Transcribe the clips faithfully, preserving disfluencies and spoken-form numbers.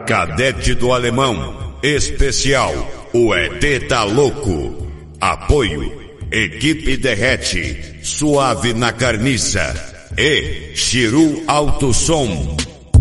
Cadete do Alemão, especial, o E D tá louco. Apoio, Equipe Derrete, Suave na Carniça e Chiru Alto Som.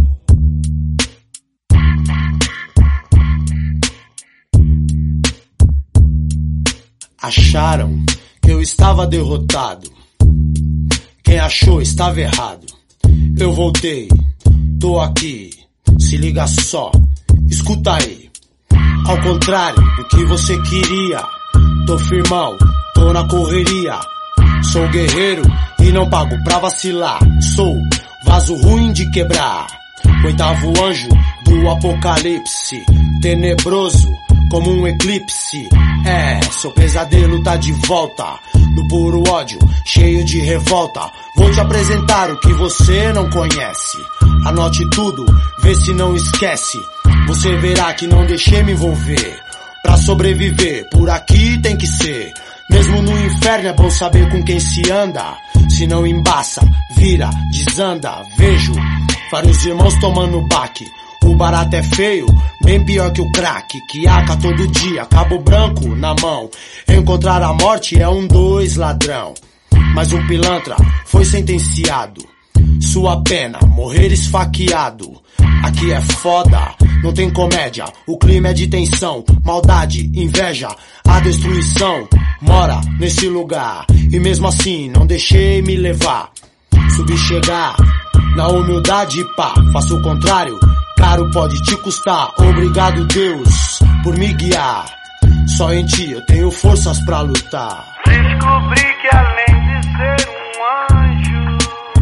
Acharam que eu estava derrotado. Quem achou estava errado. Eu voltei, tô aqui, se liga só, escuta aí. Ao contrário do que você queria, tô firmão, tô na correria. Sou guerreiro e não pago pra vacilar. Sou vaso ruim de quebrar, oitavo anjo do apocalipse, tenebroso como um eclipse. É, seu pesadelo tá de volta, no puro ódio, cheio de revolta. Vou te apresentar o que você não conhece. Anote tudo, vê se não esquece. Você verá que não deixei me envolver. Pra sobreviver, por aqui tem que ser. Mesmo no inferno é bom saber com quem se anda. Se não embaça, vira, desanda. Vejo vários irmãos tomando baque. O barato é feio, bem pior que o crack, que aca todo dia, cabo branco na mão. Encontrar a morte é um dois ladrão. Mas um pilantra foi sentenciado. Sua pena, morrer esfaqueado. Aqui é foda, não tem comédia. O clima é de tensão, maldade, inveja. A destruição mora nesse lugar. E mesmo assim não deixei me levar. Subi chegar na humildade, pá, faço o contrário. Caro pode te custar, obrigado Deus por me guiar. Só em ti eu tenho forças pra lutar. Descobri que além de ser um anjo,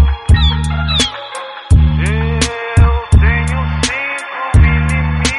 eu tenho cinco inimigos.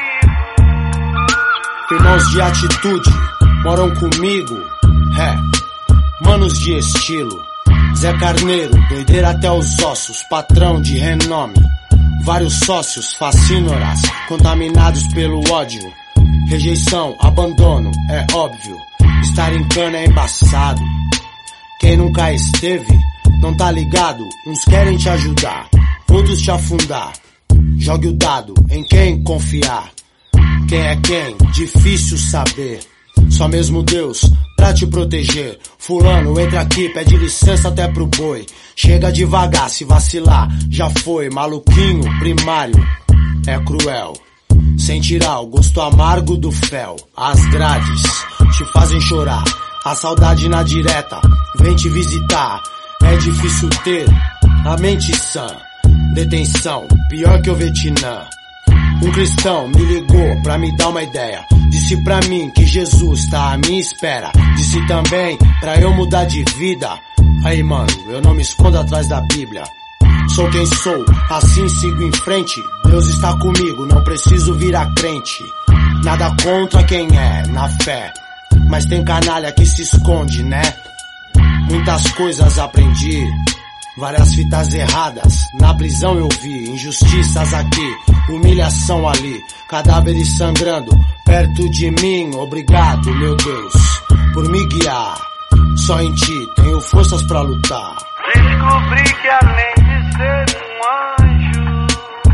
Irmãos de atitude moram comigo, é, manos de estilo. Zé Carneiro, doideira até os ossos, patrão de renome. Vários sócios fascínoras, contaminados pelo ódio. Rejeição, abandono, é óbvio. Estar em cana é embaçado. Quem nunca esteve, não tá ligado. Uns querem te ajudar, outros te afundar. Jogue o dado em quem confiar. Quem é quem, difícil saber. Só mesmo Deus pra te proteger. Fulano, entra aqui, pede licença até pro boi. Chega devagar, se vacilar, já foi. Maluquinho, primário, é cruel. Sem tirar o gosto amargo do fel. As grades te fazem chorar. A saudade na direta vem te visitar. É difícil ter a mente sã. Detenção, pior que o Vietnã. Um cristão me ligou pra me dar uma ideia. Disse pra mim que Jesus tá à minha espera. Disse também pra eu mudar de vida. Aí mano, eu não me escondo atrás da Bíblia. Sou quem sou, assim sigo em frente. Deus está comigo, não preciso virar crente. Nada contra quem é, na fé. Mas tem canalha que se esconde, né? Muitas coisas aprendi, várias fitas erradas. Na prisão eu vi, injustiças aqui, humilhação ali. Cadáveres sangrando perto de mim. Obrigado, meu Deus, por me guiar. Só em ti tenho forças pra lutar. Descobri que além de ser um anjo,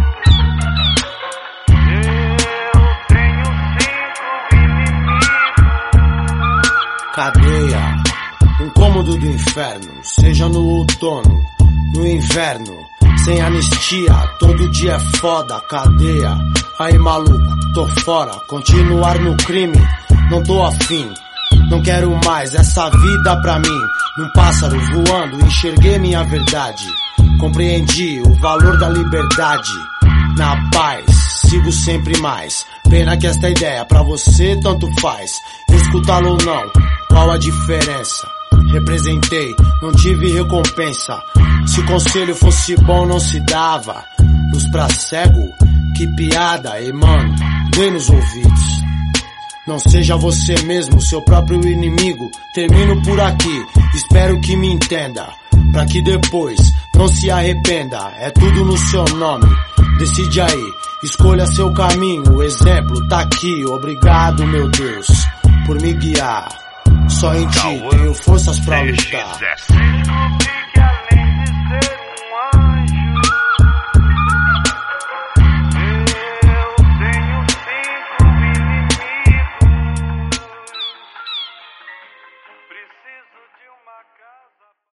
eu tenho cinco inimigos. Cadeia, um cômodo do inferno. Seja no outono, no inverno. Sem anistia, todo dia é foda. Cadeia, aí maluco, tô fora. Continuar no crime, não tô afim. Não quero mais essa vida pra mim. Num pássaro voando, enxerguei minha verdade. Compreendi o valor da liberdade. Na paz, sigo sempre mais. Pena que esta ideia pra você tanto faz. Escutá-lo ou não, qual a diferença? Representei, não tive recompensa. Se o conselho fosse bom não se dava. Luz pra cego, que piada, e mano, dê nos ouvidos. Não seja você mesmo, seu próprio inimigo. Termino por aqui, espero que me entenda. Pra que depois não se arrependa. É tudo no seu nome, decide aí. Escolha seu caminho, o exemplo tá aqui. Obrigado, meu Deus, por me guiar. Só em ti tenho forças pra lutar.